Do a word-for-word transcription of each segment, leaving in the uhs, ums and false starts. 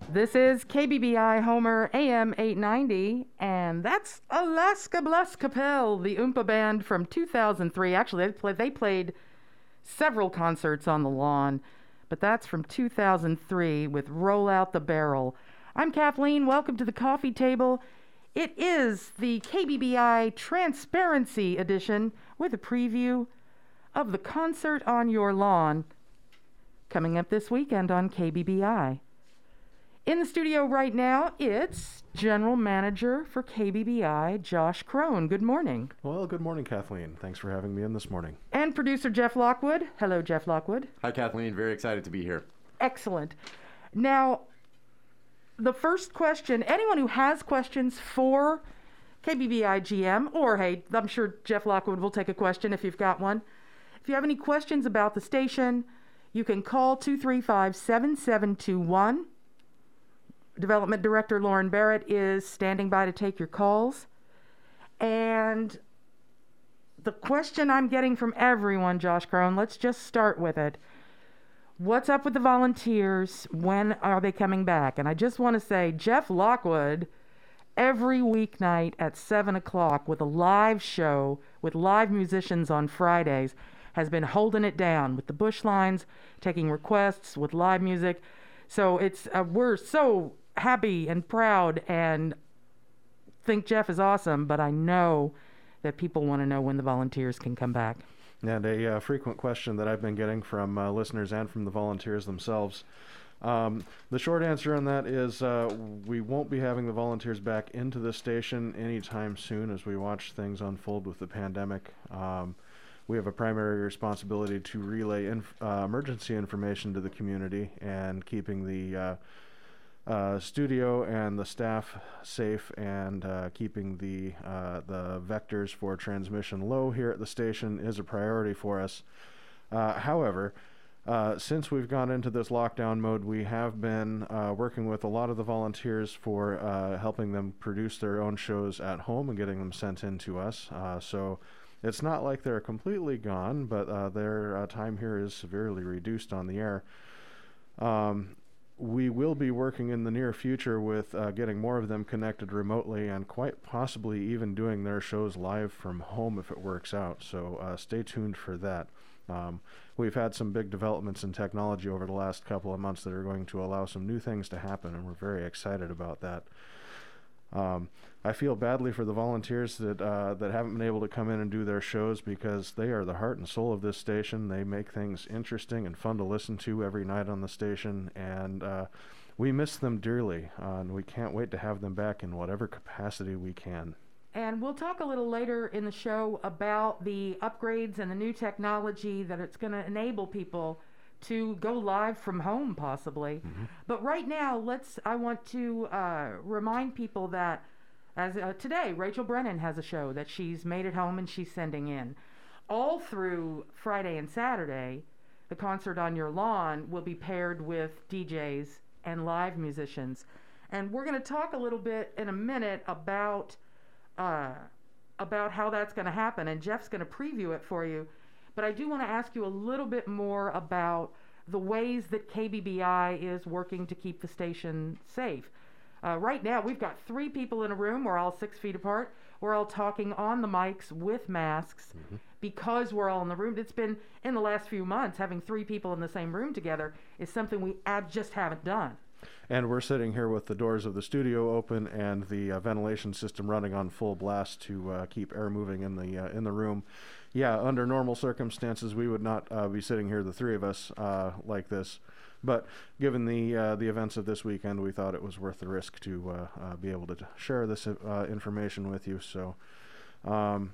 This is K B B I Homer A M eight ninety, and that's Alaska Bless Capel, the Oompa band from two thousand three. Actually, they, play, they played several concerts on the lawn, but that's from two thousand three with Roll Out the Barrel. I'm Kathleen. Welcome to the coffee table. It is the K B B I Transparency Edition with a preview of the concert on your lawn coming up this weekend on K B B I. In the studio right now, it's General Manager for K B B I, Josh Crone. Good morning. Well, good morning, Kathleen. Thanks for having me in this morning. And producer Jeff Lockwood. Hello, Jeff Lockwood. Hi, Kathleen. Very excited to be here. Excellent. Now, the first question, anyone who has questions for K B B I G M, or hey, I'm sure Jeff Lockwood will take a question if you've got one. If you have any questions about the station, you can call two three five, seven seven two one. Development Director Lauren Barrett is standing by to take your calls. And the question I'm getting from everyone, Josh Crone, let's just start with it. What's up with the volunteers? When are they coming back? And I just want to say, Jeff Lockwood, every weeknight at seven o'clock with a live show with live musicians on Fridays, has been holding it down with the Bush Lines, taking requests with live music. So it's uh, we're so happy and proud and think Jeff is awesome, but I know that people want to know when the volunteers can come back. And a uh, frequent question that I've been getting from uh, listeners and from the volunteers themselves. Um, the short answer on that is uh, we won't be having the volunteers back into the station anytime soon as we watch things unfold with the pandemic. Um, we have a primary responsibility to relay inf- uh, emergency information to the community and keeping the uh, Uh, studio and the staff safe and uh, keeping the uh, the vectors for transmission low here at the station is a priority for us. Uh, however, uh, since we've gone into this lockdown mode, we have been uh, working with a lot of the volunteers for uh, helping them produce their own shows at home and getting them sent in to us. Uh, so it's not like they're completely gone, but uh, their uh, time here is severely reduced on the air. Um, We will be working in the near future with uh, getting more of them connected remotely and quite possibly even doing their shows live from home if it works out. So uh, stay tuned for that. Um, we've had some big developments in technology over the last couple of months that are going to allow some new things to happen, and we're very excited about that. Um, I feel badly for the volunteers that uh, that haven't been able to come in and do their shows because they are the heart and soul of this station. They make things interesting and fun to listen to every night on the station, and uh, we miss them dearly, uh, and we can't wait to have them back in whatever capacity we can. And we'll talk a little later in the show about the upgrades and the new technology that it's going to enable people to go live from home, possibly. Mm-hmm. But right now, let's. I want to uh, remind people that as uh, today, Rachel Brennan has a show that she's made at home and she's sending in. All through Friday and Saturday, the concert on your lawn will be paired with D Js and live musicians. And we're going to talk a little bit in a minute about uh, about how that's going to happen. And Jeff's going to preview it for you. But I do want to ask you a little bit more about the ways that K B B I is working to keep the station safe. Uh, right now, we've got three people in a room. We're all six feet apart. We're all talking on the mics with masks mm-hmm. because we're all in the room. It's been, in the last few months, having three people in the same room together is something we ab- just haven't done. And we're sitting here with the doors of the studio open and the uh, ventilation system running on full blast to uh, keep air moving in the uh, in the room. Yeah, under normal circumstances, we would not uh, be sitting here, the three of us, uh, like this. But given the uh, the events of this weekend, we thought it was worth the risk to uh, uh, be able to t- share this uh, information with you. So, um,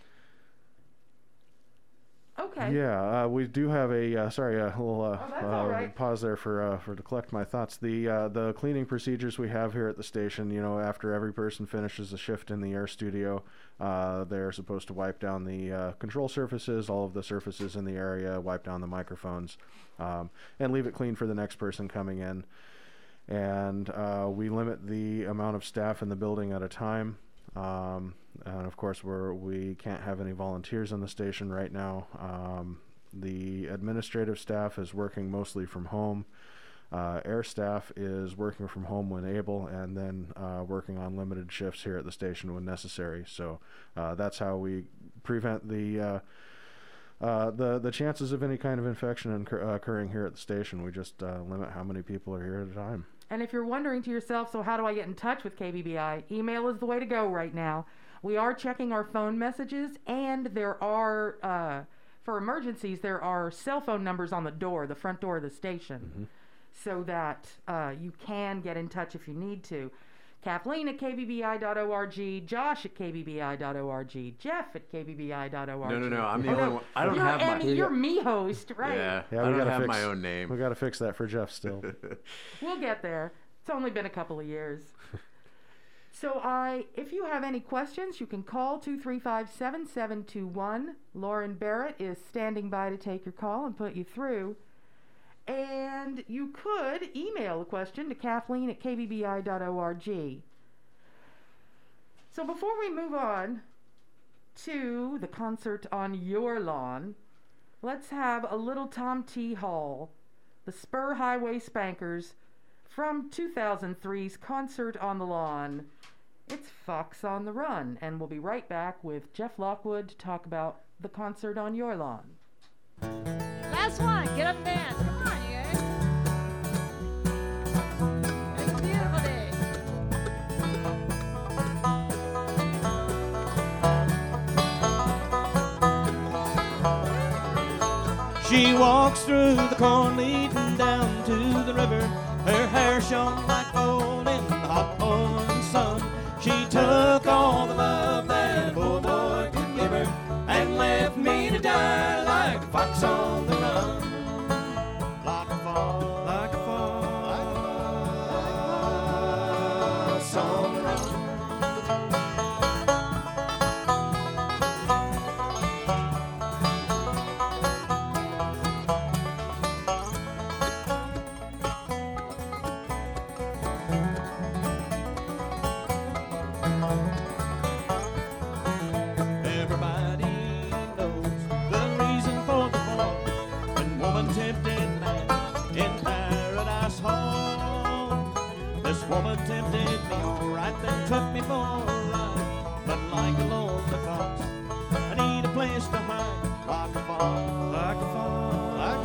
okay. Yeah, uh, we do have a uh, sorry a little uh, oh, that's uh, all right. pause there for uh, for to collect my thoughts. The uh, the cleaning procedures we have here at the station, you know, after every person finishes a shift in the air studio, uh, they're supposed to wipe down the uh, control surfaces, all of the surfaces in the area, wipe down the microphones, um, and leave it clean for the next person coming in. And uh, we limit the amount of staff in the building at a time. Um, and of course, we're, we can't have any volunteers on the station right now. Um, the administrative staff is working mostly from home. Uh, air staff is working from home when able, and then uh, working on limited shifts here at the station when necessary. So uh, that's how we prevent the uh, uh, the the chances of any kind of infection incur- uh, occurring here at the station. We just uh, limit how many people are here at a time. And if you're wondering to yourself, so how do I get in touch with K B B I? Email is the way to go right now. We are checking our phone messages, and there are, uh, for emergencies, there are cell phone numbers on the door, the front door of the station, mm-hmm. so that uh, you can get in touch if you need to. Kathleen at k b b i dot org, Josh at k b b i dot org, Jeff at k b b i dot org. No, no, no. I'm the oh, only no. one. I don't you're have Emmy, my. You're me host, right? Yeah, yeah I we don't gotta have fix, my own name. We got to fix that for Jeff still. We'll get there. It's only been a couple of years. So I, if you have any questions, you can call two three five, seven seven two one. Lauren Barrett is standing by to take your call and put you through. And you could email a question to Kathleen at k b b i dot org. So before we move on to the concert on your lawn, let's have a little Tom T. Hall, the Spur Highway Spankers, from two thousand three's Concert on the Lawn. It's Fox on the Run, and we'll be right back with Jeff Lockwood to talk about the concert on your lawn. Last one, get up and dance. Come on, you guys. It's a beautiful day. She walks through the corn leading down to the river. Her hair shone like gold in the hot morning sun. She took all the love that a poor boy could give her and left me to die like a fox on the run. Like a fox, like a fox, like a fox on the run. Woman tempted me alright, then took me for a ride. But like a lonely fox, I need a place to hide. Like a fox, like a fox, like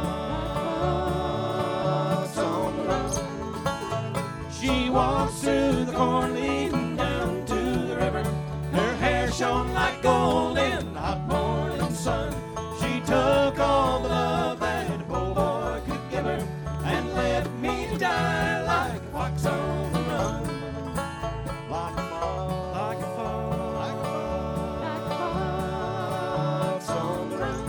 a fox on the run. She walks through the corn leading down to the river. Her hair shone like gold in the hot morning sun. She took all the love that a poor boy could give her and left me to die like a fox on the run. Like a fox, like a fox, like a fox on the run.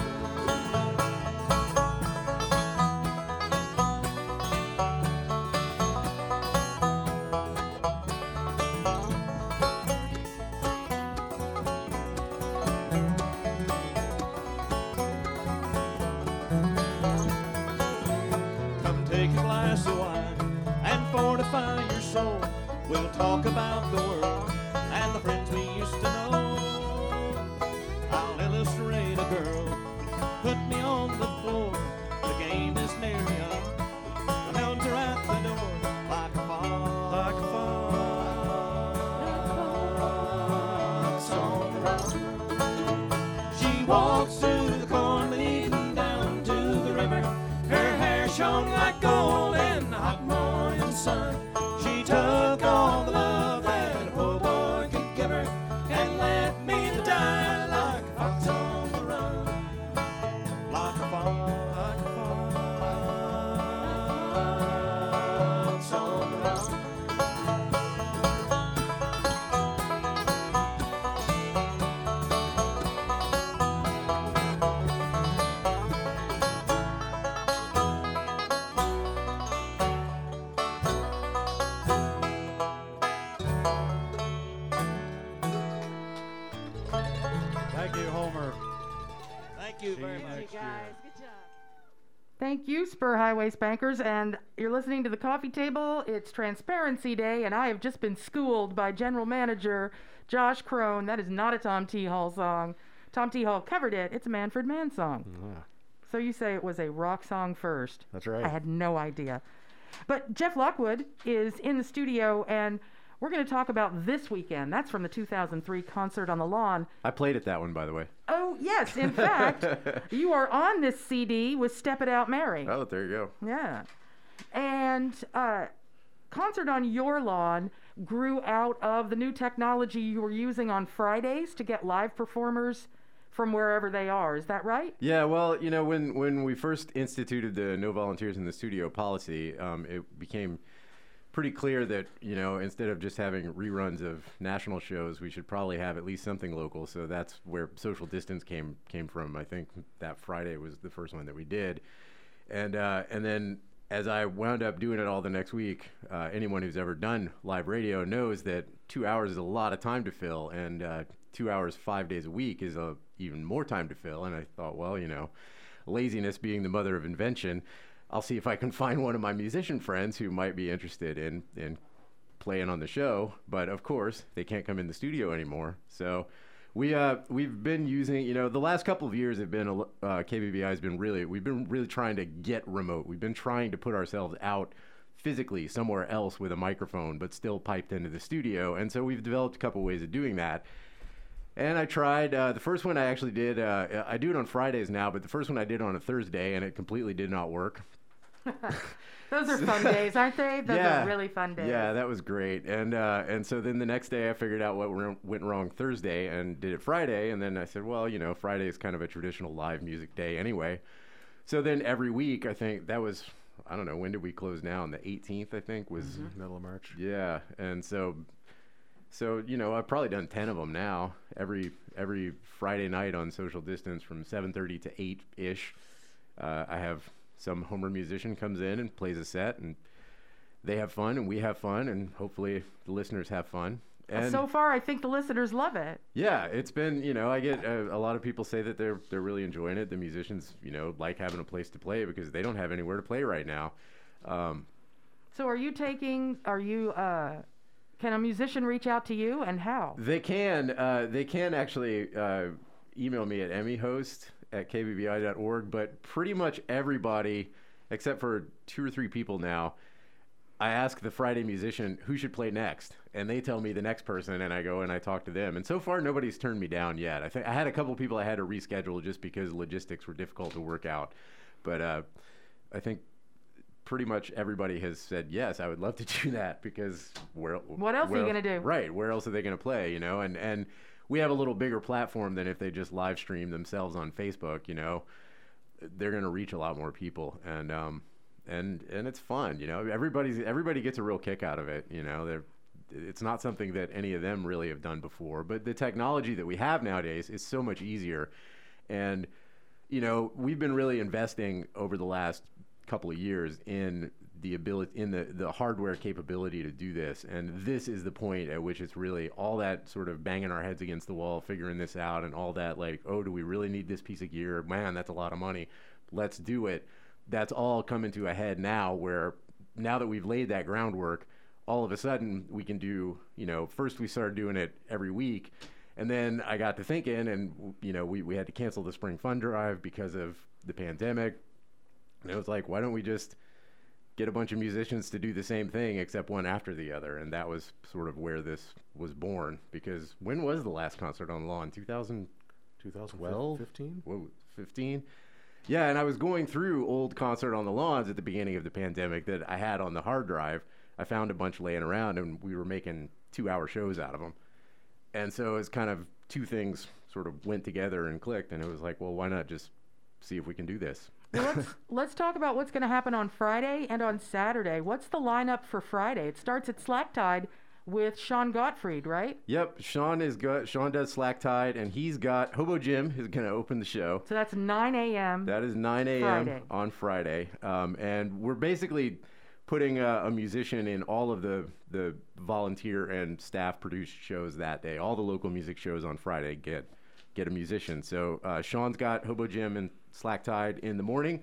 Come take a glass of wine and fortify your soul. We'll talk about the world and the friends we used to know. I'll illustrate a girl, put me on the floor. The game is nearly up. I held her at the door like a fox, like a fox on the run. She walks through the corn leading down to the river. Her hair shone like gold in the hot morning sun. She took all the love that a poor boy could give her and left me to die like a fox on the run. Like a fox, like a fox on the run. Thank you, Homer. Thank you very much. Thank you, guys. Good job. Thank you, Spur Highway Spankers, and you're listening to The Coffee Table. It's Transparency Day, and I have just been schooled by General Manager Josh Crone. That is not a Tom T. Hall song. Tom T. Hall covered it. It's a Manfred Mann song. Ah. So you say it was a rock song first. That's right. I had no idea. But Jeff Lockwood is in the studio, and we're going to talk about this weekend. That's from the two thousand three Concert on the Lawn. I played at that one, by the way. Oh, yes. In fact, you are on this C D with Step It Out Mary. Oh, there you go. Yeah. And uh, Concert on Your Lawn grew out of the new technology you were using on Fridays to get live performers from wherever they are. Is that right? Yeah, well, you know, when, when we first instituted the no volunteers in the studio policy, um, it became pretty clear that, you know, instead of just having reruns of national shows, we should probably have at least something local. So that's where social distance came came from. I think that Friday was the first one that we did. And uh, and then as I wound up doing it all the next week, uh, anyone who's ever done live radio knows that two hours is a lot of time to fill, and uh, two hours five days a week is a, even more time to fill. And I thought, well, you know, laziness being the mother of invention, I'll see if I can find one of my musician friends who might be interested in, in playing on the show. But of course, they can't come in the studio anymore. So we, uh, we've been using, you know, the last couple of years have been, a, uh, K B B I has been really, we've been really trying to get remote. We've been trying to put ourselves out physically somewhere else with a microphone, but still piped into the studio. And so we've developed a couple ways of doing that. And I tried, uh, the first one I actually did, uh, I do it on Fridays now, but the first one I did on a Thursday, and it completely did not work. Those are fun days, aren't they? Those yeah. are really fun days. Yeah, that was great. And uh, and so then the next day I figured out what went wrong Thursday and did it Friday. And then I said, well, you know, Friday is kind of a traditional live music day anyway. So then every week, I think that was, I don't know, when did we close now? On the eighteenth, I think, was. Mm-hmm. Middle of March. Yeah. And so, so you know, I've probably done ten of them now. Every every Friday night on social distance from seven thirty to eight-ish, uh, I have some Homer musician comes in and plays a set, and they have fun and we have fun, and hopefully the listeners have fun. And so far, I think the listeners love it. yeah, it's been, you know, I get a, a lot of people say that they're they're really enjoying it. The musicians, you know, like having a place to play because they don't have anywhere to play right now. Um, So are you taking, are you, uh, can a musician reach out to you, and how? they can uh, they can actually uh, email me at emmyhost at k b b i dot org, but pretty much everybody, except for two or three people now, I ask the Friday musician who should play next, and they tell me the next person, and I go and I talk to them. And so far, nobody's turned me down yet. I think I had a couple people I had to reschedule just because logistics were difficult to work out, but uh, I think pretty much everybody has said yes. I would love to do that because where? What else are where you gonna do? Right? Where else are they gonna play? You know, and and we have a little bigger platform than if they just live stream themselves on Facebook. You know, they're gonna reach a lot more people, and um, and and it's fun. You know, everybody's everybody gets a real kick out of it. You know, they're it's not something that any of them really have done before, but the technology that we have nowadays is so much easier. And you know, we've been really investing over the last couple of years in the ability, in the, the hardware capability to do this. And this is the point at which it's really all that sort of banging our heads against the wall, figuring this out, and all that, like, oh, do we really need this piece of gear? Man, that's a lot of money. Let's do it. That's all coming to a head now, where now that we've laid that groundwork, all of a sudden we can do, you know, first we started doing it every week. And then I got to thinking, and, you know, we, we had to cancel the spring fund drive because of the pandemic. And it was like, why don't we just get a bunch of musicians to do the same thing, except one after the other? And that was sort of where this was born. Because when was the last Concert on the Lawn? two thousand twelve? twenty fifteen? Whoa, fifteen? Yeah, and I was going through old Concert on the Lawns at the beginning of the pandemic that I had on the hard drive. I found a bunch laying around, and we were making two-hour shows out of them. And so it's kind of two things sort of went together and clicked, and it was like, well, why not just see if we can do this? Well, let's let's talk about what's going to happen on Friday and on Saturday. What's the lineup for Friday? It starts at Slack Tide with Sean Gottfried, right? Yep, Sean is got Sean does Slack Tide, and he's got Hobo Jim is going to open the show. So that's nine a.m. That is nine a.m. Friday. on Friday, um, and we're basically putting a, a musician in all of the the volunteer and staff produced shows that day. All the local music shows on Friday get get a musician. So uh, Sean's got Hobo Jim and Slack Tide in the morning,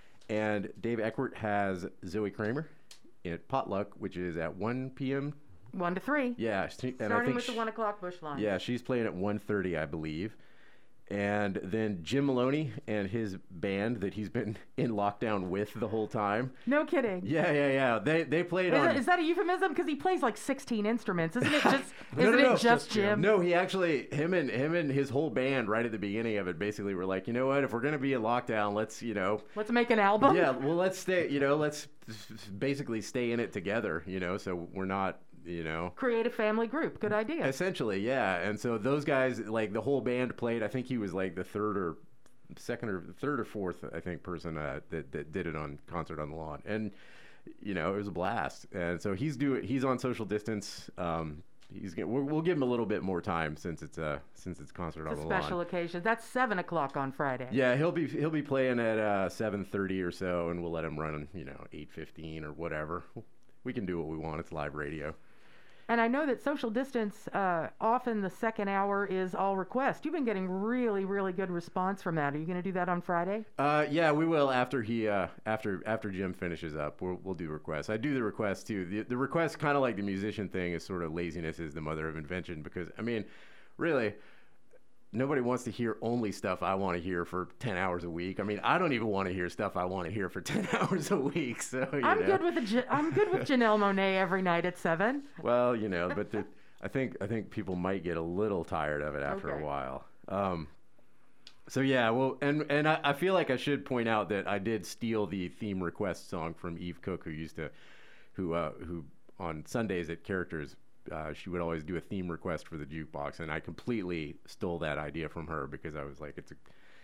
and Dave Eckert has Zoe Kramer at Potluck, which is at one p.m. One to three. Yeah, she, and I Starting think with the she- one o'clock bush line. Yeah, she's playing at one thirty, I believe. And then Jim Maloney and his band that he's been in lockdown with the whole time. No kidding. Yeah, yeah, yeah. They they played Is, on. that, is that a euphemism? Because he plays like sixteen instruments. Isn't it just? No, isn't no, no. it just Jim? No, he actually him and him and his whole band right at the beginning of it basically were like, you know what? If we're gonna be in lockdown, let's you know. Let's make an album. Yeah, well, let's stay. You know, let's basically stay in it together. You know, so we're not. You know, Create a family group. Good idea. essentially, yeah. And so those guys, like the whole band played. I think he was like the third or second or third or fourth, I think, person uh, that that did it on Concert on the Lawn, and you know, it was a blast. And so he's doing. He's on social distance. Um, he's get, we'll, we'll give him a little bit more time since it's uh since it's Concert It's on a the special Lawn. occasion. That's seven o'clock on Friday. Yeah, he'll be he'll be playing at uh, seven thirty or so, and we'll let him run, you know, eight fifteen or whatever. We can do what we want. It's live radio. And I know that social distance, uh, often the second hour is all request. You've been getting really, really good response from that. Are you going to do that on Friday? Uh, yeah, we will after he uh, after after Jim finishes up. We'll we'll do requests. I do the requests too. The the request, kind of like the musician thing, is sort of laziness is the mother of invention. Because I mean, really, nobody wants to hear only stuff I want to hear for ten hours a week. I mean, I don't even want to hear stuff I want to hear for ten hours a week. So you I'm know. good with a, Ja- I'm good with Janelle Monáe every night at seven. Well, you know, but the, I think I think people might get a little tired of it after Okay. a while. Um, so yeah, well, and and I, I feel like I should point out that I did steal the theme request song from Eve Cook, who used to, who uh, who on Sundays at Characters, uh, she would always do a theme request for the jukebox, and I completely stole that idea from her because I was like, it's a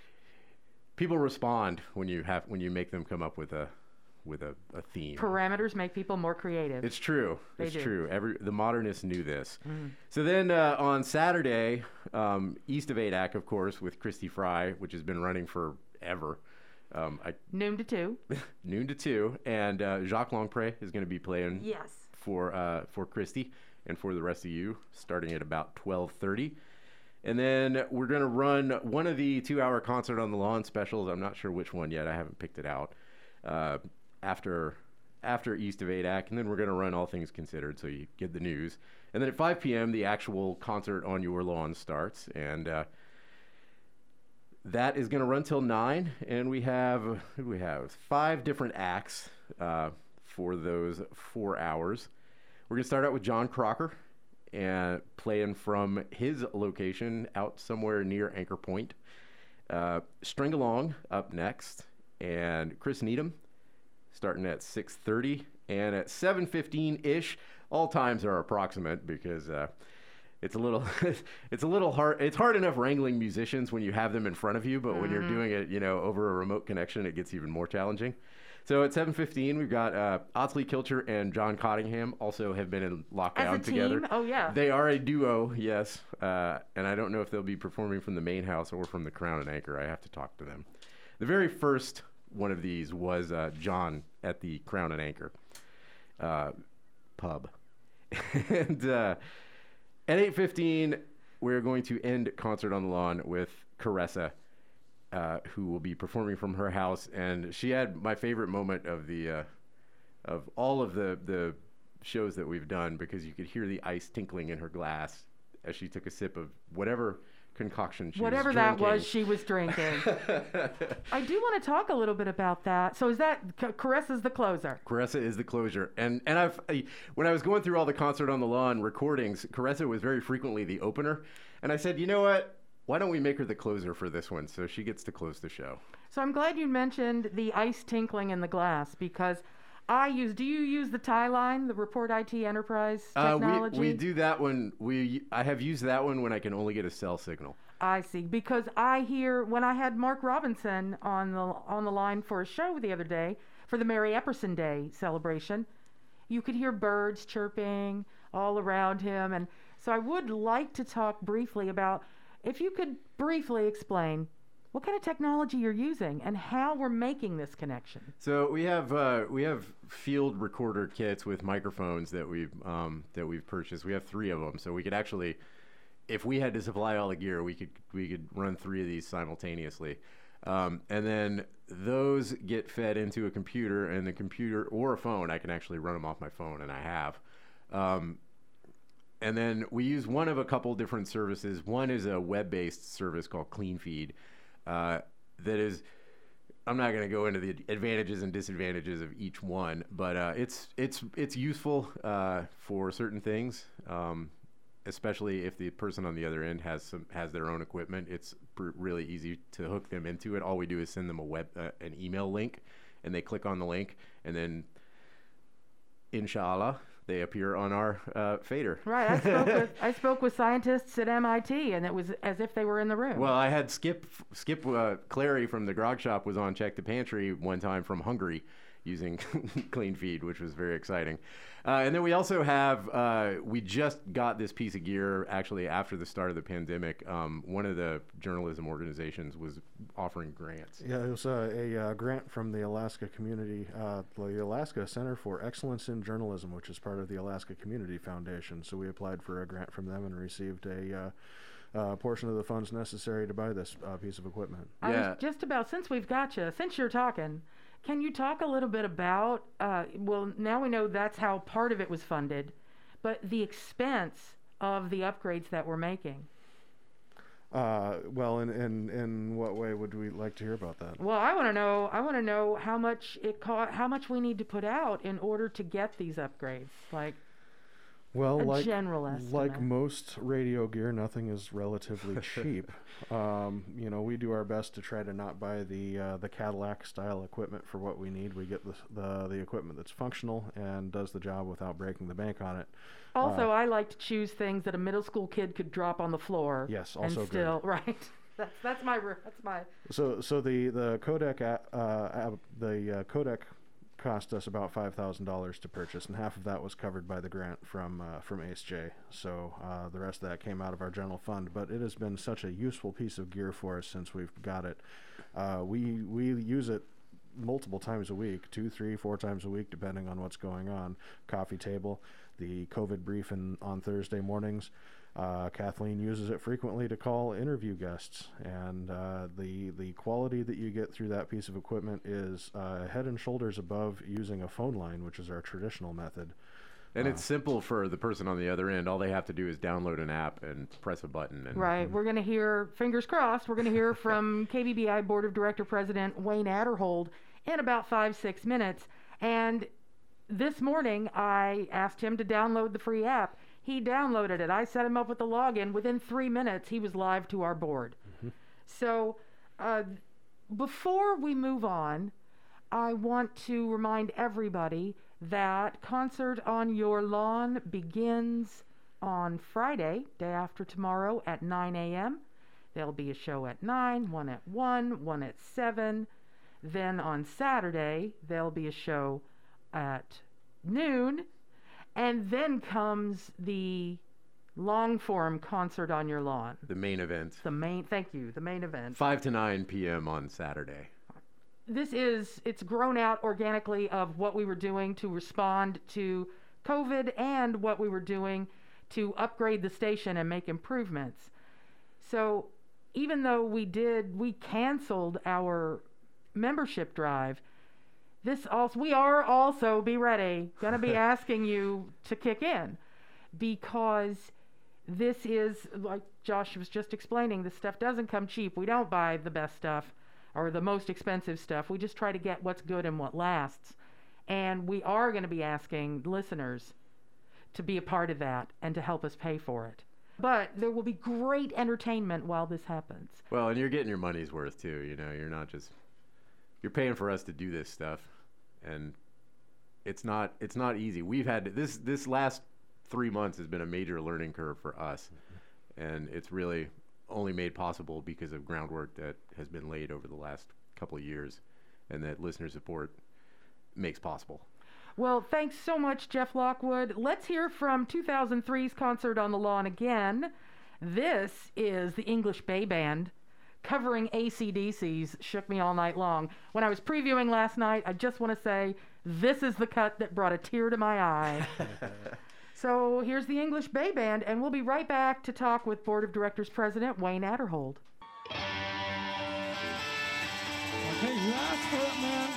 people respond when you have when you make them come up with a with a, a theme. Parameters make people more creative. It's true. They it's do. true. Every the modernists knew this. So then uh, on Saturday, um, East of Adak, of course, with Christy Fry, which has been running forever. Um, I, Noon to two. noon to two, and uh, Jacques Longpre is going to be playing Yes. for uh, for Christy and for the rest of you, starting at about twelve thirty. And then we're going to run one of the two-hour Concert on the Lawn specials. I'm not sure which one yet. I haven't picked it out. Uh, after after East of Adak, and then we're going to run All Things Considered, so you get the news. And then at five p.m., the actual Concert on Your Lawn starts, and uh, that is going to run till nine. And we have who do we have? Five different acts uh, for those four hours. We're going to start out with John Crocker, and playing from his location out somewhere near Anchor Point. Uh, String Along up next, and Chris Needham starting at six thirty, and at seven fifteen ish. All times are approximate because uh, it's a little it's a little hard. It's hard enough wrangling musicians when you have them in front of you, but when you're doing it, you know, over a remote connection, it gets even more challenging. So at seven fifteen, we've got uh, Otsley Kilcher and John Cottingham also have been in lockdown As a together. team? Oh, yeah. They are a duo, yes. Uh, and I don't know if they'll be performing from the main house or from the Crown and Anchor. I have to talk to them. The very first one of these was uh, John at the Crown and Anchor uh, pub. and uh, at eight fifteen, we're going to end Concert on the Lawn with Caressa, uh, who will be performing from her house. And she had my favorite moment of the uh, of all of the the shows that we've done, because you could hear the ice tinkling in her glass as she took a sip of whatever concoction she Whatever was that drinking. was, she was drinking. I do want to talk a little bit about that. So is that C- Caressa's the closer? Caressa is the closure, and and I've I, when I was going through all the Concert on the Lawn recordings, Caressa was very frequently the opener, and I said, you know what? Why don't we make her the closer for this one, so she gets to close the show? So I'm glad you mentioned the ice tinkling in the glass, because I use. Do you use the tie line, the Report I T Enterprise technology? Uh, we we do that one. We I have used that one when I can only get a cell signal. I see, because I hear when I had Mark Robinson on the on the line for a show the other day for the Mary Epperson Day celebration, you could hear birds chirping all around him, and so I would like to talk briefly about, if you could briefly explain what kind of technology you're using and how we're making this connection. So we have uh, we have field recorder kits with microphones that we've um, that we've purchased. We have three of them, so we could actually, if we had to supply all the gear, we could we could run three of these simultaneously, um, and then those get fed into a computer, and the computer or a phone, I can actually run them off my phone, and I have. Um, and then we use one of a couple different services. One is a web-based service called CleanFeed uh, that is, I'm not going to go into the advantages and disadvantages of each one, but uh, it's it's it's useful uh, for certain things, um, especially if the person on the other end has some has their own equipment. It's pr- really easy to hook them into it. All we do is send them a web uh, an email link, and they click on the link, and then inshallah they appear on our uh, fader. Right. I spoke with I spoke with scientists at M I T, and it was as if they were in the room. Well, I had Skip Skip uh, Clary from the Grog Shop was on Check the Pantry one time from Hungary using CleanFeed, which was very exciting. Uh, and then we also have, uh, we just got this piece of gear actually after the start of the pandemic. Um, one of the journalism organizations was offering grants. Yeah, it was uh, a uh, grant from the Alaska Community, uh, the Alaska Center for Excellence in Journalism, which is part of the Alaska Community Foundation. So we applied for a grant from them and received a uh, uh, portion of the funds necessary to buy this uh, piece of equipment. I Yeah. was just about, since we've got you, since you're talking, can you talk a little bit about, uh, well, now we know that's how part of it was funded, but the expense of the upgrades that we're making? Uh, well, in, in in what way would we like to hear about that? Well, I want to know, I want to know how much it co- how much we need to put out in order to get these upgrades, like Well, a like general estimate. like most radio gear, nothing is relatively cheap. Um, you know, we do our best to try to not buy the uh, the Cadillac style equipment for what we need. We get the, the the equipment that's functional and does the job without breaking the bank on it. Also, I like to choose things that a middle school kid could drop on the floor. Yes, also and good. still, right. That's that's my r- that's my. So so the the codec a- uh, ab- the uh, codec cost us about five thousand dollars to purchase, and half of that was covered by the grant from uh, from A C E J. So uh, the rest of that came out of our general fund. But it has been such a useful piece of gear for us since we've got it. Uh, we we use it multiple times a week, two, three, four times a week, depending on what's going on. Coffee table, the COVID briefing on Thursday mornings. Uh, Kathleen uses it frequently to call interview guests, and uh, the the quality that you get through that piece of equipment is uh, head and shoulders above using a phone line, which is our traditional method. And it's simple for the person on the other end. All they have to do is download an app and press a button. And Right. We're going to hear, fingers crossed, we're going to hear from K B B I Board of Director President Wayne Adderhold in about five, six minutes. And this morning, I asked him to download the free app. He downloaded it. I set him up with the login. Within three minutes, he was live to our board. Mm-hmm. So uh, before we move on, I want to remind everybody that Concert on Your Lawn begins on Friday, day after tomorrow, at nine a.m. There'll be a show at nine, one at one, one at seven. Then on Saturday, there'll be a show at noon. And then comes the long-form Concert on Your Lawn. the main event, The main, thank you, the main event. five to nine p.m. on Saturday. This is, it's grown out organically of what we were doing to respond to COVID and what we were doing to upgrade the station and make improvements. So even though we did, we canceled our membership drive, this also, we are also, be ready, going to be asking you to kick in, because this is, like Josh was just explaining, this stuff doesn't come cheap. We don't buy the best stuff or the most expensive stuff. We just try to get what's good and what lasts. And we are going to be asking listeners to be a part of that and to help us pay for it. But there will be great entertainment while this happens. Well, and you're getting your money's worth too. You know, you're not just you're paying for us to do this stuff, and it's not it's not easy. We've had this this last three months has been a major learning curve for us, and it's really only made possible because of groundwork that has been laid over the last couple of years, and that listener support makes possible. Well, thanks so much, Jeff Lockwood. Let's hear from two thousand three's Concert on the Lawn again. This is the English Bay Band covering A C D C's Shook Me All Night Long. When I was previewing last night, I just want to say this is the cut that brought a tear to my eye. So here's the English Bay Band, and we'll be right back to talk with Board of Directors President Wayne Adderhold. Okay, you asked for it, man.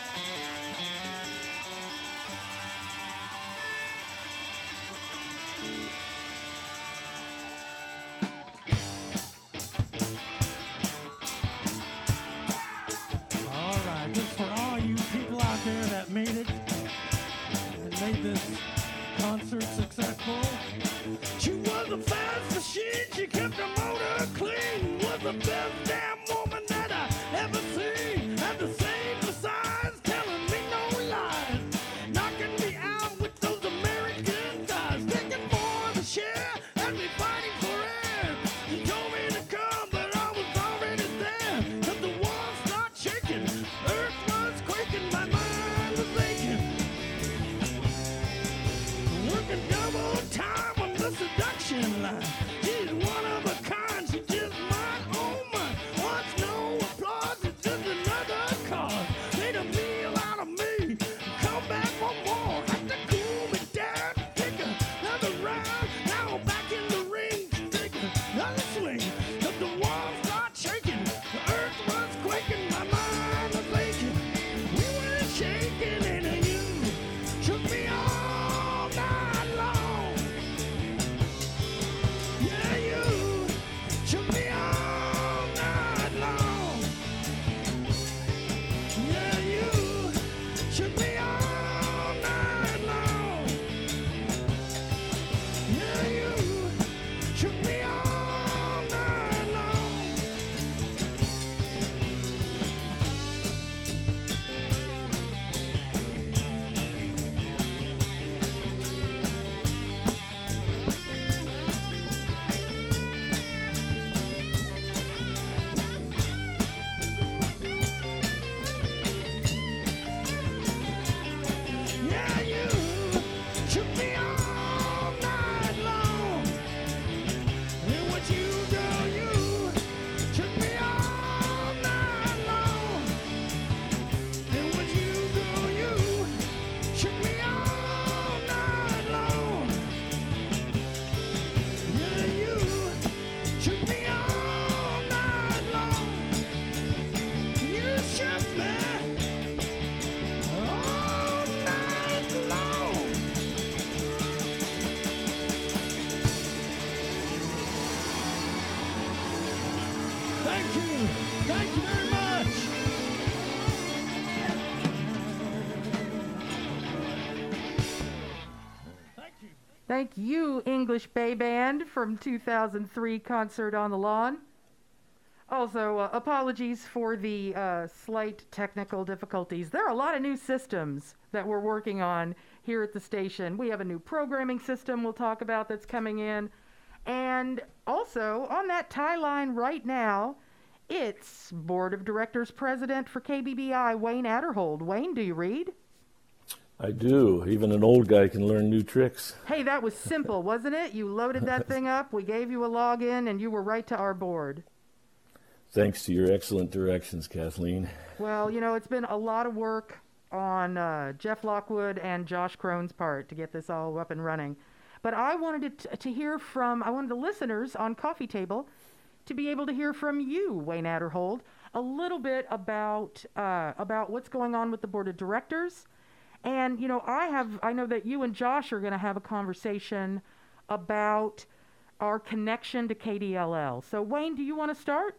Thank you, English Bay Band from two thousand three Concert on the Lawn. Also, uh, apologies for the uh, slight technical difficulties. There are a lot of new systems that we're working on here at the station. We have a new programming system we'll talk about that's coming in. And also, on that tie line right now, it's Board of Directors President for K B B I, Wayne Adderhold. Wayne, do you read? I do. Even an old guy can learn new tricks. Hey, that was simple, wasn't it? You loaded that thing up, we gave you a login, and you were right to our board. Thanks to your excellent directions, Kathleen. Well, you know, it's been a lot of work on uh, Jeff Lockwood and Josh Krohn's part to get this all up and running. But I wanted to, to hear from, I wanted the listeners on Coffee Table to be able to hear from you, Wayne Adderhold, a little bit about uh, about what's going on with the Board of Directors. And, you know, I have, I know that you and Josh are going to have a conversation about our connection to K D L L. So, Wayne, do you want to start?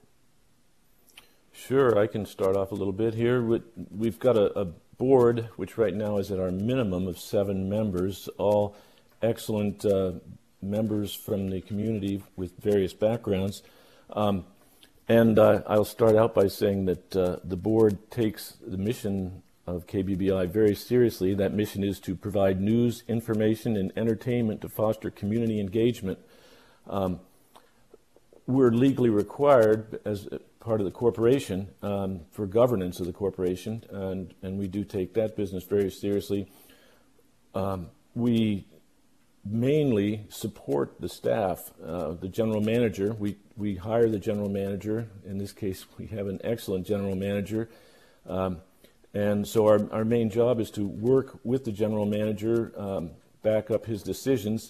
Sure, I can start off a little bit here. We've got a, a board, which right now is at our minimum of seven members, all excellent uh, members from the community with various backgrounds. Um, and uh, I'll start out by saying that uh, the board takes the mission of K B B I very seriously. That mission is to provide news, information, and entertainment to foster community engagement. Um, we're legally required as part of the corporation um, for governance of the corporation, and, and we do take that business very seriously. Um, we mainly support the staff, uh, the general manager. We, we hire the general manager. In this case, we have an excellent general manager. Um, And so our, our main job is to work with the general manager, um, back up his decisions,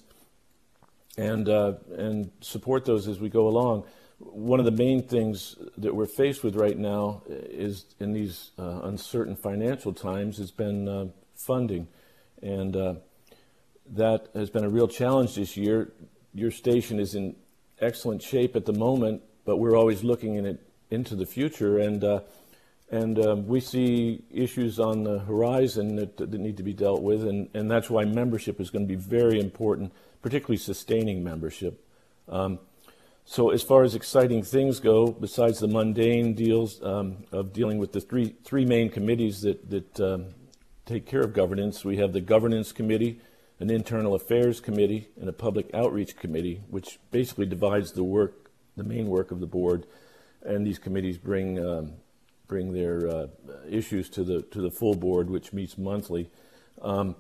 and uh, and support those as we go along. One of the main things that we're faced with right now is, in these uh, uncertain financial times, has been uh, funding. And uh, that has been a real challenge this year. Your station is in excellent shape at the moment, but we're always looking in it into the future. And uh, And um, we see issues on the horizon that, that need to be dealt with, and, and that's why membership is going to be very important, particularly sustaining membership. Um, so as far as exciting things go, besides the mundane deals um, of dealing with the three three main committees that, that um, take care of governance, we have the Governance Committee, an Internal Affairs Committee, and a Public Outreach Committee, which basically divides the work, the main work of the board, and these committees bring um, bring their uh, issues to the to the full board, which meets monthly. Um,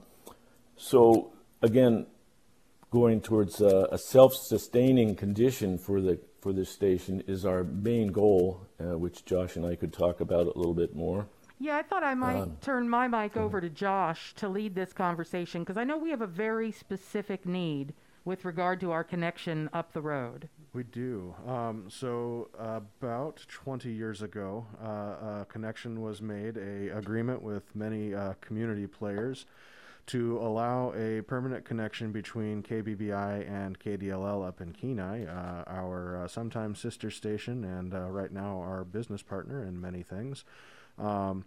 so again, going towards uh, a self-sustaining condition for the for this station is our main goal, uh, which Josh and I could talk about a little bit more. Yeah, I thought I might Um, turn my mic over to Josh to lead this conversation, because I know we have a very specific need with regard to our connection up the road. We do. Um, so about twenty years ago, uh, a connection was made, a agreement with many uh, community players to allow a permanent connection between K B B I and K D L L up in Kenai, uh, our uh, sometime sister station, and uh, right now our business partner in many things. Um,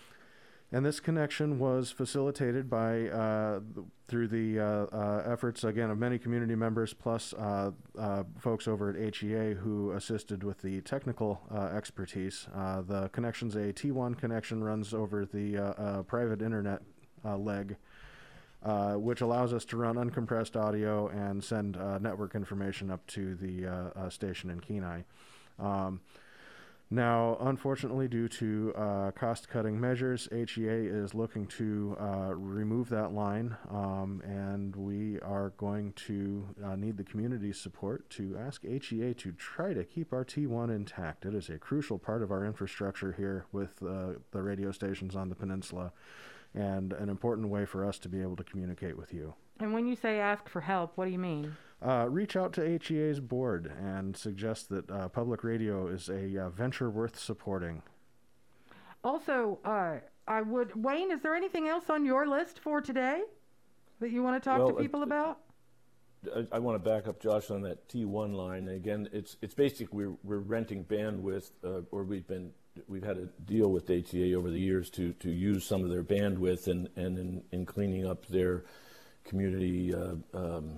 And this connection was facilitated by uh, th- through the uh, uh, efforts, again, of many community members, plus uh, uh, folks over at H E A who assisted with the technical uh, expertise. Uh, the connection's a T one connection, runs over the uh, uh, private internet uh, leg, uh, which allows us to run uncompressed audio and send uh, network information up to the uh, uh, station in Kenai. Um, Now, unfortunately, due to uh, cost-cutting measures, H E A is looking to uh, remove that line, um, and we are going to uh, need the community's support to ask H E A to try to keep our T one intact. It is a crucial part of our infrastructure here with uh, the radio stations on the peninsula, and an important way for us to be able to communicate with you. And when you say ask for help, what do you mean? Uh, reach out to H E A's board and suggest that uh, public radio is a uh, venture worth supporting. Also, uh, I would, Wayne, is there anything else on your list for today that you want to talk Well, to people uh, about? I, I want to back up Josh on that T one line. Again, it's it's basically we're we're renting bandwidth, uh, or we've been we've had a deal with H E A over the years to to use some of their bandwidth and and in, in cleaning up their community, uh, um,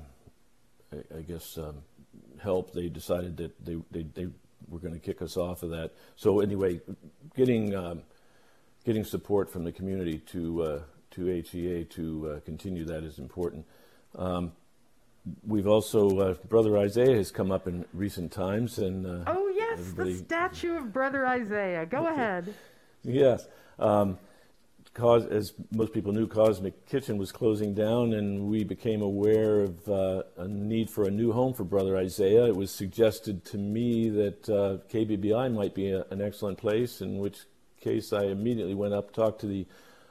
I, I guess, um, help, they decided that they, they, they were going to kick us off of that. So anyway, getting um, getting support from the community to uh, to H E A to uh, continue that is important. Um, we've also, uh, Brother Isaiah has come up in recent times, and uh, Oh yes, everybody- the statue of Brother Isaiah. Go ahead. Yes. Um, cause, as most people knew, Cosmic Kitchen was closing down, and we became aware of uh, a need for a new home for Brother Isaiah. It was suggested to me that uh, K B B I might be a, an excellent place, in which case I immediately went up, talked to the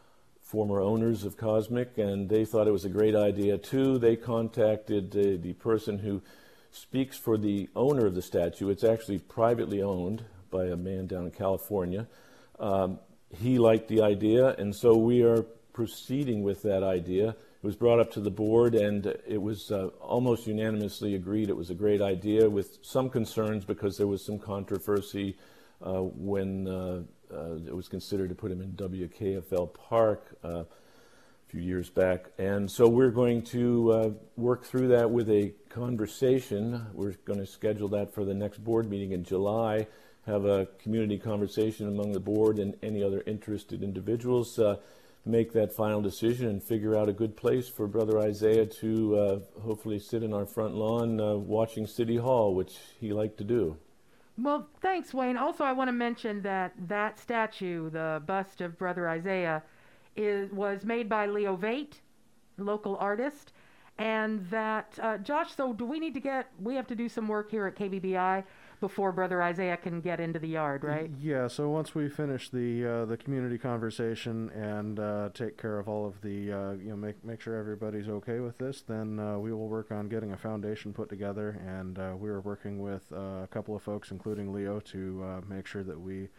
former owners of Cosmic, and they thought it was a great idea too. They contacted uh, the person who speaks for the owner of the statue. It's actually privately owned by a man down in California. Um, he liked the idea, and so we are proceeding with that idea. It was brought up to the board, and it was uh, almost unanimously agreed it was a great idea, with some concerns because there was some controversy uh, when uh, uh, it was considered to put him in W K F L Park uh, a few years back. And so we're going to uh, work through that with a conversation. We're going to schedule that for the next board meeting in July, have a community conversation among the board and any other interested individuals, uh, make that final decision and figure out a good place for Brother Isaiah to uh, hopefully sit in our front lawn uh, watching City Hall, which he liked to do. Well, thanks, Wayne. Also, I want to mention that that statue, the bust of Brother Isaiah, is was made by Leo Vate, local artist, and that, uh, Josh, so do we need to get, we have to do some work here at K B B I before Brother Isaiah can get into the yard, right? Yeah, so once we finish the uh, the community conversation and uh, take care of all of the, uh, you know, make make sure everybody's okay with this, then uh, we will work on getting a foundation put together, and uh, we are working with uh, a couple of folks, including Leo, to uh, make sure that we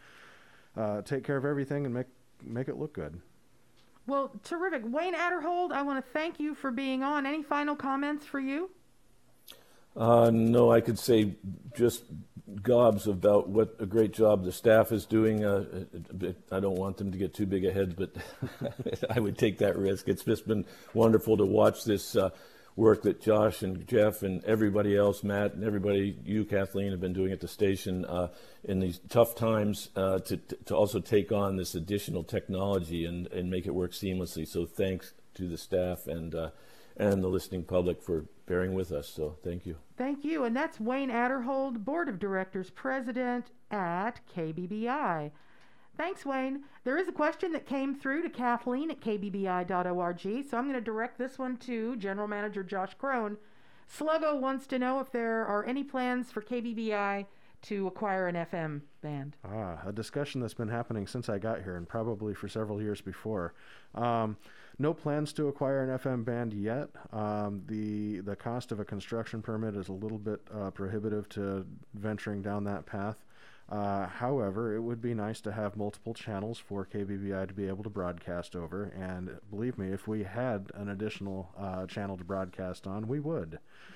uh, take care of everything and make make it look good. Well, terrific. Wayne Adderhold, I want to thank you for being on. Any final comments for you? Uh, no, I could say just gobs about what a great job the staff is doing. Uh, it, it, I don't want them to get too big a head, but I would take that risk. It's just been wonderful to watch this uh, work that Josh and Jeff and everybody else, Matt and everybody, you, Kathleen, have been doing at the station uh, in these tough times uh, to, to also take on this additional technology and, and make it work seamlessly. So thanks to the staff and uh, and the listening public for bearing with us. So thank you. Thank you. And that's Wayne Adderhold, Board of Directors President at K B B I. Thanks, Wayne. There is a question that came through to Kathleen at k b b i dot org, so I'm going to direct this one to General Manager Josh Crone. Sluggo wants to know if there are any plans for K B B I to acquire an F M band. Ah, a discussion that's been happening since I got here and probably for several years before. Um, no plans to acquire an F M band yet. Um, the the cost of a construction permit is a little bit uh, prohibitive to venturing down that path. Uh, however, it would be nice to have multiple channels for K B B I to be able to broadcast over, and believe me, if we had an additional uh, channel to broadcast on, we would.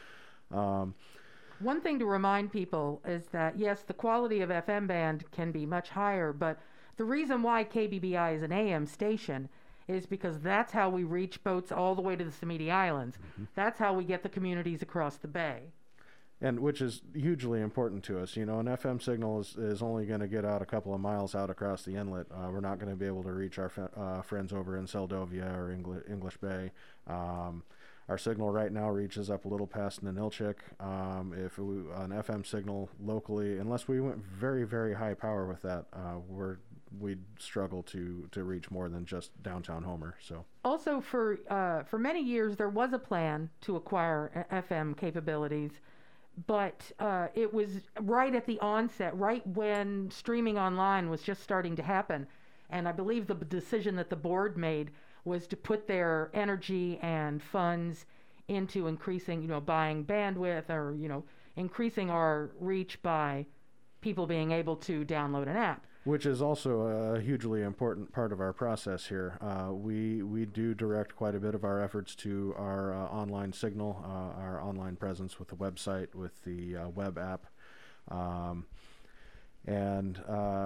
Um, One thing to remind people is that, yes, the quality of F M band can be much higher, but the reason why K B B I is an A M station is because that's how we reach boats all the way to the Samiti Islands. Mm-hmm. That's how we get the communities across the bay. And which is hugely important to us. You know, an F M signal is, is only going to get out a couple of miles out across the inlet. Uh, we're not going to be able to reach our f- uh, friends over in Seldovia or Engli- English Bay. Um, our signal right now reaches up a little past Ninilchik. Um, if we, an F M signal locally, unless we went very, very high power with that, uh, we're we'd struggle to, to reach more than just downtown Homer. So also for uh, for many years there was a plan to acquire F M capabilities. But uh, it was right at the onset, right when streaming online was just starting to happen. And I believe the decision that the board made was to put their energy and funds into increasing, you know, buying bandwidth or, you know, increasing our reach by people being able to download an app. Which is also a hugely important part of our process here. Uh, we we do direct quite a bit of our efforts to our uh, online signal, uh, our online presence with the website, with the uh, web app, um, and uh,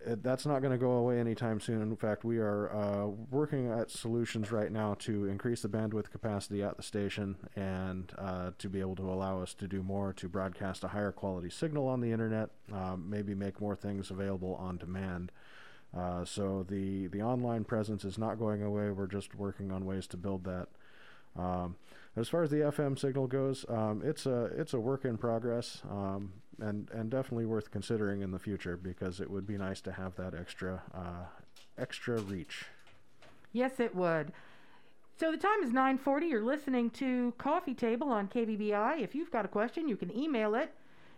it, that's not going to go away anytime soon. In fact, we are uh, working at solutions right now to increase the bandwidth capacity at the station and uh, to be able to allow us to do more to broadcast a higher quality signal on the internet, um, maybe make more things available on demand. Uh, so the, the online presence is not going away. We're just working on ways to build that. Um, as far as the F M signal goes, um, it's a it's a work in progress, um, and and definitely worth considering in the future, because it would be nice to have that extra uh, extra reach. Yes, it would. So the time is nine forty. You're listening to Coffee Table on K B B I. If you've got a question, you can email it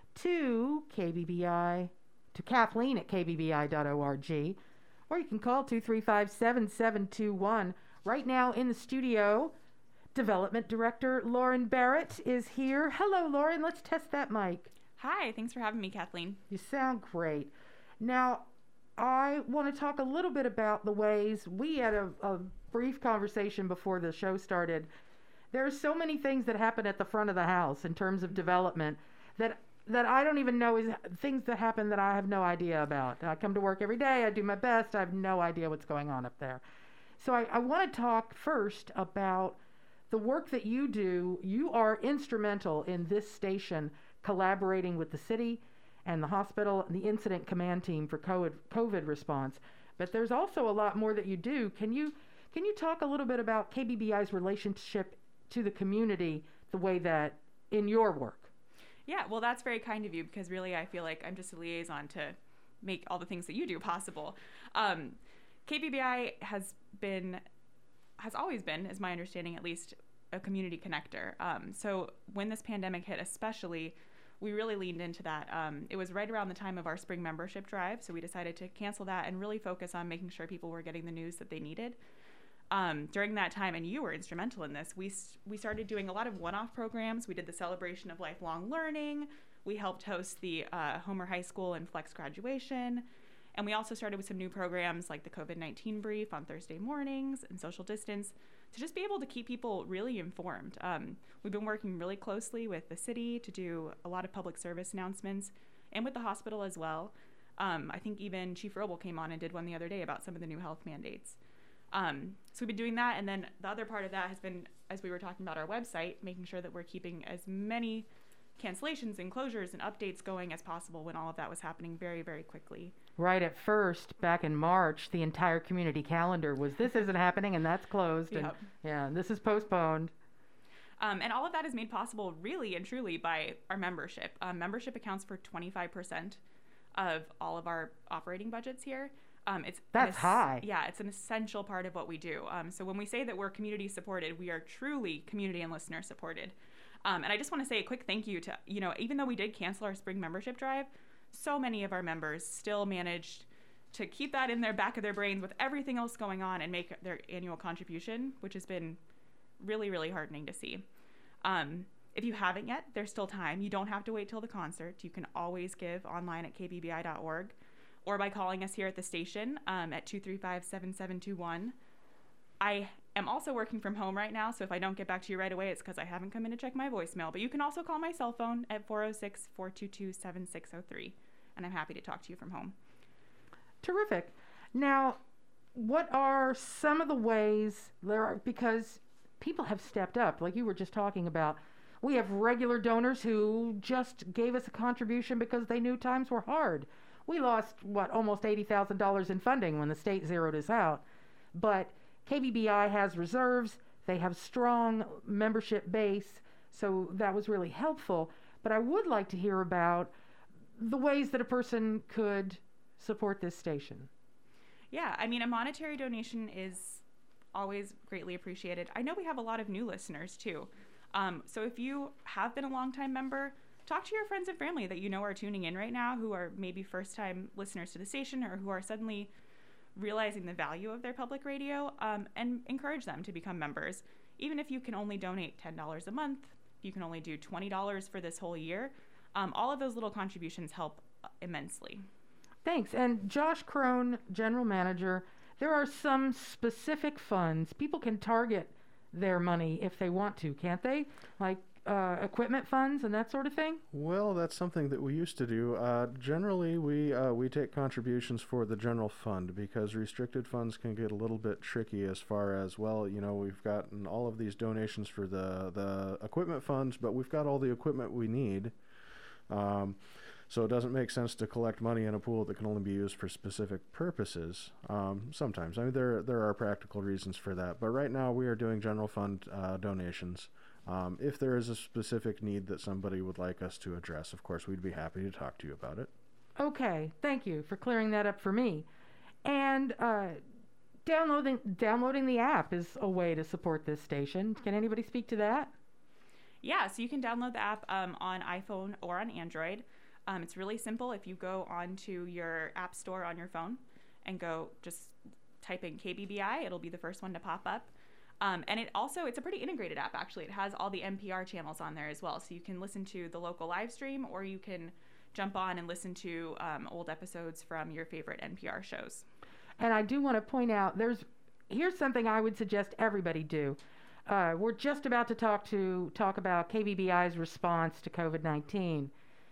to K B B I to Kathleen at k b b i dot org, or you can call two three five, seven seven two one. Right now in the studio, Development Director Lauren Barrett is here. Hello, Lauren. Let's test that mic. Hi, thanks for having me, Kathleen. You sound great. Now, I want to talk a little bit about the ways we had a, a brief conversation before the show started. There are so many things that happen at the front of the house in terms of development that that I don't even know is things that happen that I have no idea about. I come to work every day. I do my best. I have no idea what's going on up there. So I, I want to talk first about the work that you do. You are instrumental in this station collaborating with the city and the hospital and the incident command team for COVID, COVID response. But there's also a lot more that you do. Can you can you talk a little bit about K B B I's relationship to the community, the way that in your work? Yeah, well, that's very kind of you, because really I feel like I'm just a liaison to make all the things that you do possible. Um, K B B I has been, has always been, is my understanding at least, a community connector. Um, so when this pandemic hit especially, we really leaned into that. Um, it was right around the time of our spring membership drive, so we decided to cancel that and really focus on making sure people were getting the news that they needed. Um, during that time, and you were instrumental in this, we we started doing a lot of one-off programs. We did the celebration of lifelong learning. We helped host the uh, Homer High School and Flex graduation. And we also started with some new programs like the COVID nineteen brief on Thursday mornings and social distance to just be able to keep people really informed. Um, we've been working really closely with the city to do a lot of public service announcements, and with the hospital as well. Um, I think even Chief Roble came on and did one the other day about some of the new health mandates. Um, so we've been doing that, and then the other part of that has been, as we were talking about our website, making sure that we're keeping as many cancellations and closures and updates going as possible when all of that was happening very, very quickly. Right at first, back in March, the entire community calendar was, this isn't happening and that's closed. And, Yep. yeah, and this is postponed. Um, and all of that is made possible really and truly by our membership. Um, membership accounts for twenty-five percent of all of our operating budgets here. Um, it's That's an es- high. Yeah, it's an essential part of what we do. Um, so when we say that we're community supported, we are truly community and listener supported. Um, and I just want to say a quick thank you to, you know, even though we did cancel our spring membership drive, so many of our members still managed to keep that in their back of their brains with everything else going on and make their annual contribution, which has been really, really heartening to see. Um, if you haven't yet, there's still time. You don't have to wait till the concert. You can always give online at k b b i dot org or by calling us here at the station um, at two three five, seven seven two one. I am also working from home right now, so if I don't get back to you right away, it's because I haven't come in to check my voicemail. But you can also call my cell phone at four oh six, four two two, seven six oh three, and I'm happy to talk to you from home. Terrific. Now, what are some of the ways there are, because people have stepped up, like you were just talking about. We have regular donors who just gave us a contribution because they knew times were hard. We lost, what, almost eighty thousand dollars in funding when the state zeroed us out. But K B B I has reserves. They have strong membership base, so that was really helpful. But I would like to hear about the ways that a person could support this station. Yeah, I mean, a monetary donation is always greatly appreciated. I know we have a lot of new listeners, too. Um, so if you have been a longtime member, talk to your friends and family that you know are tuning in right now, who are maybe first-time listeners to the station or who are suddenly realizing the value of their public radio, um, and encourage them to become members. Even if you can only donate ten dollars a month, if you can only do twenty dollars for this whole year, um, all of those little contributions help immensely. Thanks. And Josh Crone, General Manager, there are some specific funds. People can target their money if they want to, can't they? Like uh, equipment funds and that sort of thing? Well, that's something that we used to do. Uh, generally, we uh, we take contributions for the general fund because restricted funds can get a little bit tricky as far as, well, you know, we've gotten all of these donations for the, the equipment funds, but we've got all the equipment we need. Um, so it doesn't make sense to collect money in a pool that can only be used for specific purposes. Um, sometimes. I mean, there, there are practical reasons for that. But right now, we are doing general fund uh, donations. Um, if there is a specific need that somebody would like us to address, of course, we'd be happy to talk to you about it. Okay, thank you for clearing that up for me. And uh, downloading downloading the app is a way to support this station. Can anybody speak to that? Yeah, so you can download the app um, on iPhone or on Android. Um, it's really simple. If you go onto your app store on your phone and go just type in K B B I, it'll be the first one to pop up. Um, and it also, it's a pretty integrated app, actually. It has all the N P R channels on there as well. So you can listen to the local live stream, or you can jump on and listen to um, old episodes from your favorite N P R shows. And I do want to point out, there's here's something I would suggest everybody do. Uh, we're just about to talk to talk about K B B I's response to COVID nineteen.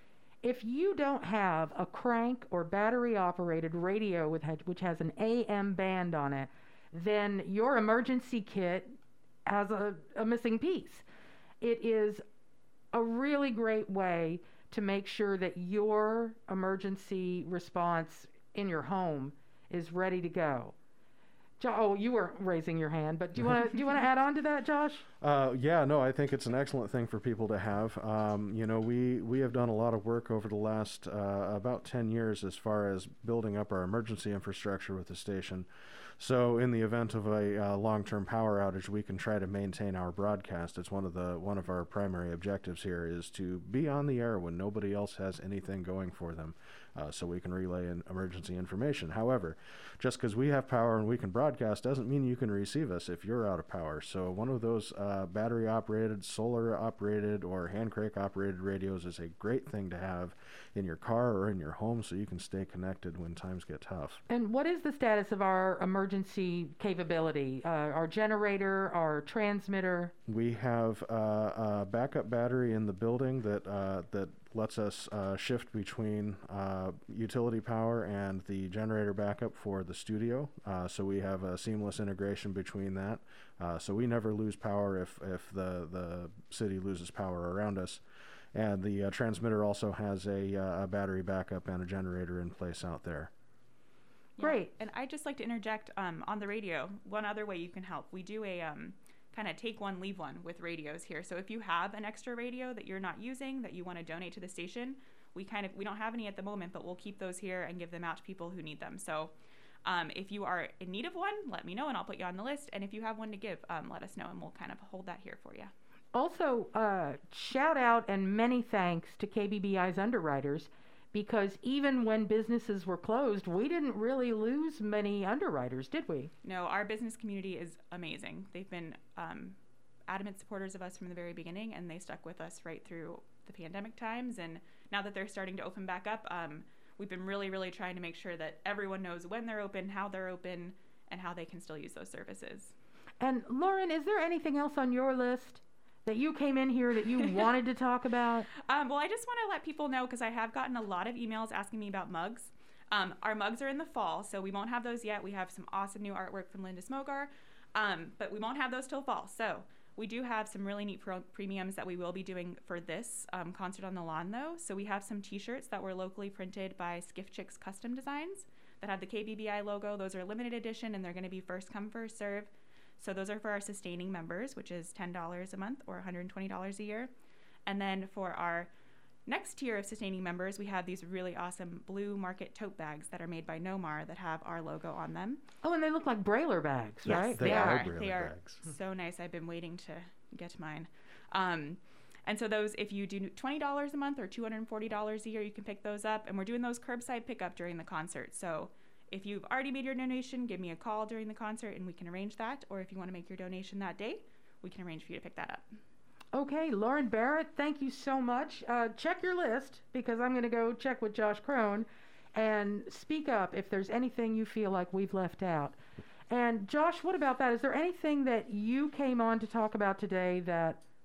If you don't have a crank or battery-operated radio with which has an A M band on it, then your emergency kit has a, a missing piece. It is a really great way to make sure that your emergency response in your home is ready to go. Jo- oh, you were raising your hand, but do you want to do you want to add on to that, Josh? Uh, yeah, no, I think it's an excellent thing for people to have. Um, you know, we, we have done a lot of work over the last uh, about ten years as far as building up our emergency infrastructure with the station. So in the event of a uh, long-term power outage, we can try to maintain our broadcast. It's one of the one of our primary objectives here is to be on the air when nobody else has anything going for them, uh, so we can relay in emergency information. However, just because we have power and we can broadcast doesn't mean you can receive us if you're out of power. So one of those uh, battery-operated, solar-operated, or hand crank-operated radios is a great thing to have in your car or in your home so you can stay connected when times get tough. And what is the status of our emergency capability? Uh, our generator, our transmitter? We have uh, a backup battery in the building that uh, that lets us uh, shift between uh, utility power and the generator backup for the studio. Uh, so we have a seamless integration between that. Uh, so we never lose power if, if the, the city loses power around us. And the uh, transmitter also has a, uh, a battery backup and a generator in place out there. Yeah. Great. And I'd just like to interject um, on the radio, one other way you can help. We do a um, kind of take one, leave one with radios here. So if you have an extra radio that you're not using, that you want to donate to the station, we kind of, we don't have any at the moment, but we'll keep those here and give them out to people who need them. So um, if you are in need of one, let me know and I'll put you on the list. And if you have one to give, um, let us know and we'll kind of hold that here for you. Also, uh, shout out and many thanks to K B B I's underwriters, because even when businesses were closed, we didn't really lose many underwriters, did we? No, our business community is amazing. They've been um, adamant supporters of us from the very beginning, and they stuck with us right through the pandemic times. And now that they're starting to open back up, um, we've been really, really trying to make sure that everyone knows when they're open, how they're open, and how they can still use those services. And Lauren, is there anything else on your list that you came in here that you wanted to talk about? Um, well, I just want to let people know, because I have gotten a lot of emails asking me about mugs. Um, our mugs are in the fall, so we won't have those yet. We have some awesome new artwork from Linda Smogar, um, but we won't have those till fall. So we do have some really neat pro- premiums that we will be doing for this um, concert on the lawn, though. So we have some T-shirts that were locally printed by Skiff Chicks Custom Designs that have the K B B I logo. Those are limited edition, and they're going to be first come, first serve. So those are for our sustaining members, which is ten dollars a month or one hundred twenty dollars a year. And then for our next tier of sustaining members, we have these really awesome blue market tote bags that are made by Nomar that have our logo on them. Oh, and they look like Brailer bags, Yes, right? They they are are. Brailer They are bags. so nice. I've been waiting to get mine. Um, and so those, if you do twenty dollars a month or two hundred forty dollars a year, you can pick those up. And we're doing those curbside pickup during the concert. So if you've already made your donation, give me a call during the concert and we can arrange that. Or if you want to make your donation that day, we can arrange for you to pick that up. Okay, Lauren Barrett, thank you so much. Uh, check your list, because I'm going to go check with Josh Crone, and speak up if there's anything you feel like we've left out. And Josh, what about that? Is there anything that you came on to talk about today that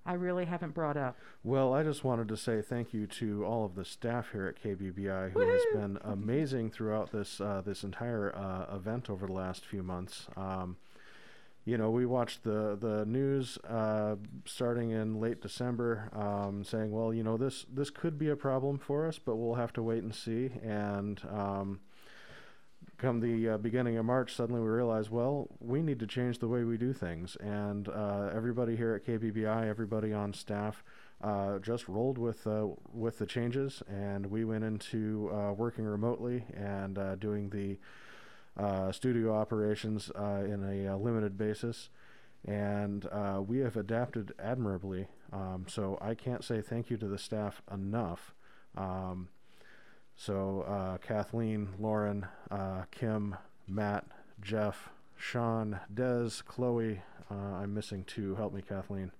I really haven't brought up. Well, I just wanted to say thank you to all of the staff here at K B B I who has been amazing throughout this uh, this entire uh, event over the last few months. Um, you know, we watched the the news uh, starting in late December, um, saying, well, you know, this this could be a problem for us, but we'll have to wait and see. And um, come the uh, beginning of March, suddenly we realized, well, we need to change the way we do things. And uh, everybody here at K B B I, everybody on staff, uh, just rolled with uh, with the changes, and we went into uh, working remotely and uh, doing the uh, studio operations uh, in a uh, limited basis. And uh, we have adapted admirably. Um, so I can't say thank you to the staff enough. Um, So uh, Kathleen, Lauren, uh, Kim, Matt, Jeff, Sean, Des, Chloe. Uh, I'm missing two. Help me, Kathleen.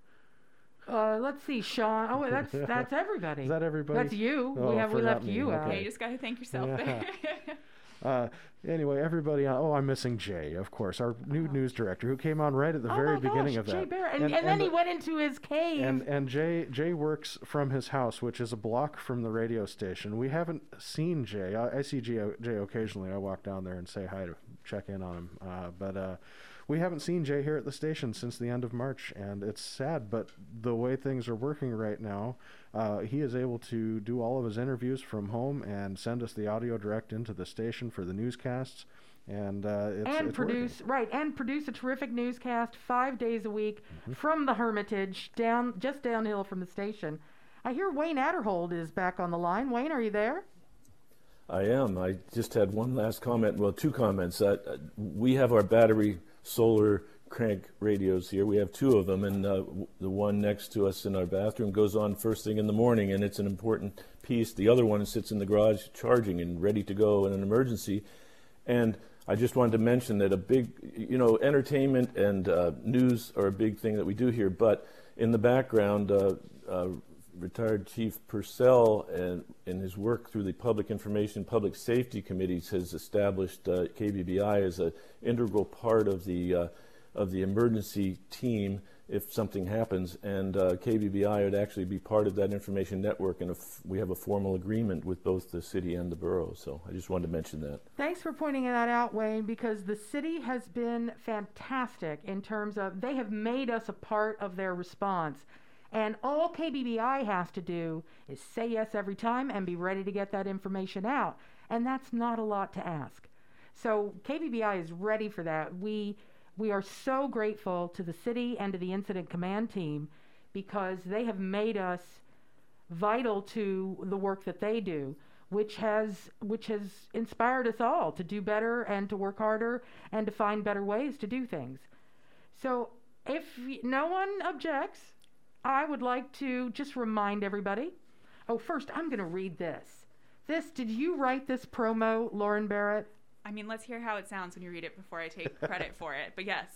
Uh, let's see, Sean. Oh, wait, that's that's everybody. Is that everybody? That's you. Oh, we have we forgot left me. you out. Okay. Yeah, you just got to thank yourself Yeah. there. Uh, anyway, everybody on. Oh, I'm missing Jay, of course, our new Oh. news director, who came on right at the Oh very my beginning gosh, of that. Jay Barrett. And, and, then the- he went into his cave. And and Jay Jay works from his house, which is a block from the radio station. We haven't seen Jay. I, I see Jay, Jay occasionally. I walk down there and say hi to check in on him. Uh, but uh, we haven't seen Jay here at the station since the end of March, and it's sad. But the way things are working right now, uh, he is able to do all of his interviews from home and send us the audio direct into the station for the newscasts. And uh, it's, and it's produce working. right and produce a terrific newscast five days a week Mm-hmm. from the Hermitage down just downhill from the station. I hear Wayne Adderhold is back on the line. Wayne, are you there? I am. I just had one last comment. Well, two comments. Uh, uh, we have our battery solar crank radios here. We have two of them, and uh, w- the one next to us in our bathroom goes on first thing in the morning, and it's an important piece. The other one sits in the garage charging and ready to go in an emergency. And I just wanted to mention that a big, you know, entertainment and uh, news are a big thing that we do here, but in the background, uh, uh, retired Chief Purcell and in his work through the Public Information Public Safety Committees has established uh, K B B I as an integral part of the uh, of the emergency team if something happens, and uh, K B B I would actually be part of that information network, and if we have a formal agreement with both the city and the borough. So I just wanted to mention that. Thanks for pointing that out, Wayne, because the city has been fantastic in terms of they have made us a part of their response. And all K B B I has to do is say yes every time and be ready to get that information out. And that's not a lot to ask. So K B B I is ready for that. We we are so grateful to the city and to the incident command team because they have made us vital to the work that they do, which has which has inspired us all to do better and to work harder and to find better ways to do things. So if y- no one objects, I would like to just remind everybody. Oh, first, I'm going to read this. This, did you write this promo, Lauren Barrett? I mean, let's hear how it sounds when you read it before I take credit for it. But yes.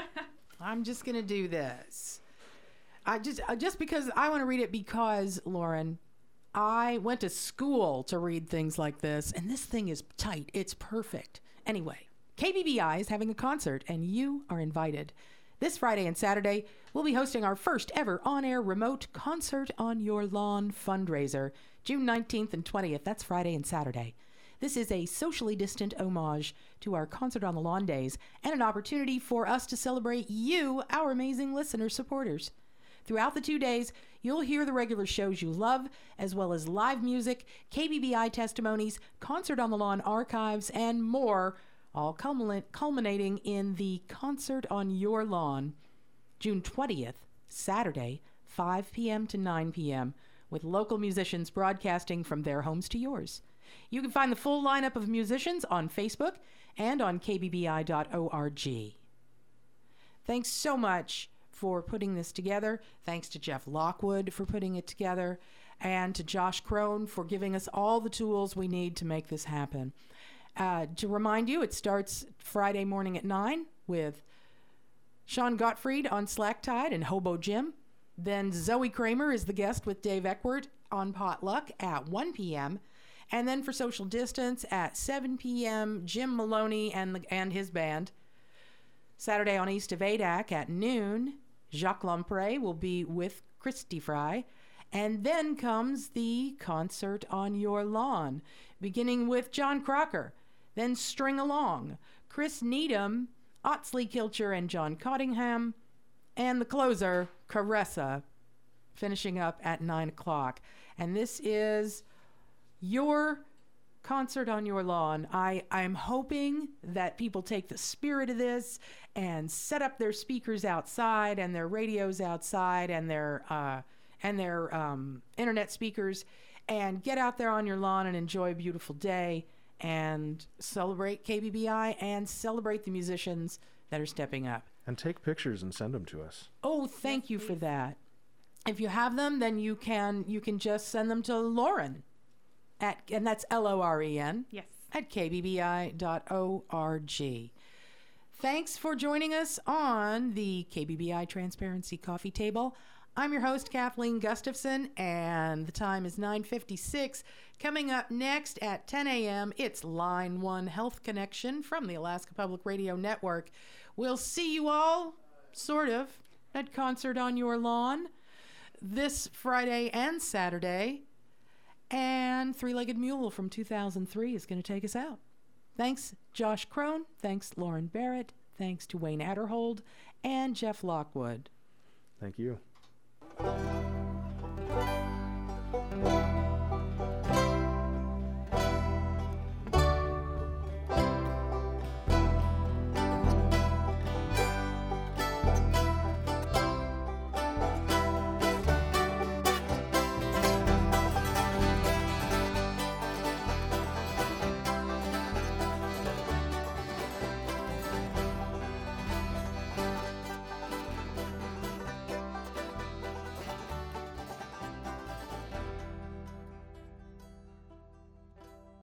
I'm just going to do this. I just uh, just because I want to read it because, Lauren, I went to school to read things like this, and this thing is tight. It's perfect. Anyway, K B B I is having a concert, and you are invited. This Friday and Saturday, we'll be hosting our first ever on-air remote Concert on Your Lawn fundraiser, June nineteenth and twentieth. That's Friday and Saturday. This is a socially distant homage to our Concert on the Lawn days and an opportunity for us to celebrate you, our amazing listener supporters. Throughout the two days, you'll hear the regular shows you love, as well as live music, K B B I testimonies, Concert on the Lawn archives, and more, all culminate, culminating in the Concert on Your Lawn, June twentieth, Saturday, five p.m. to nine p.m., with local musicians broadcasting from their homes to yours. You can find the full lineup of musicians on Facebook and on k b b i dot org. Thanks so much for putting this together. Thanks to Jeff Lockwood for putting it together, and to Josh Crone for giving us all the tools we need to make this happen. Uh, to remind you, it starts Friday morning at nine with Sean Gottfried on Slack Tide and Hobo Jim. Then Zoe Kramer is the guest with Dave Eckwart on Potluck at one p.m. And then for Social Distance at seven p.m., Jim Maloney and, the, and his band. Saturday on East of Adak at noon, Jacques Lamprey will be with Christy Fry. And then comes the concert on your lawn, beginning with John Crocker, then String Along, Chris Needham, Otsley Kilcher, and John Cottingham, and the closer, Caressa, finishing up at nine o'clock. And this is your concert on your lawn. I, I'm hoping that people take the spirit of this and set up their speakers outside and their radios outside and their uh, and their um, internet speakers and get out there on your lawn and enjoy a beautiful day and celebrate K B B I and celebrate the musicians that are stepping up. And take pictures and send them to us. Oh, thank yes, you please. for that. If you have them, then you can you can just send them to Lauren at, and that's L O R E N. Yes. At K B B I dot org. Thanks for joining us on the K B B I Transparency Coffee Table. I'm your host, Kathleen Gustafson, and the time is nine fifty-six. Coming up next at ten a.m., it's Line one Health Connection from the Alaska Public Radio Network. We'll see you all, sort of, at Concert on Your Lawn this Friday and Saturday. And Three-Legged Mule from two thousand three is going to take us out. Thanks, Josh Crone. Thanks, Lauren Barrett. Thanks to Wayne Adderhold and Jeff Lockwood. Thank you.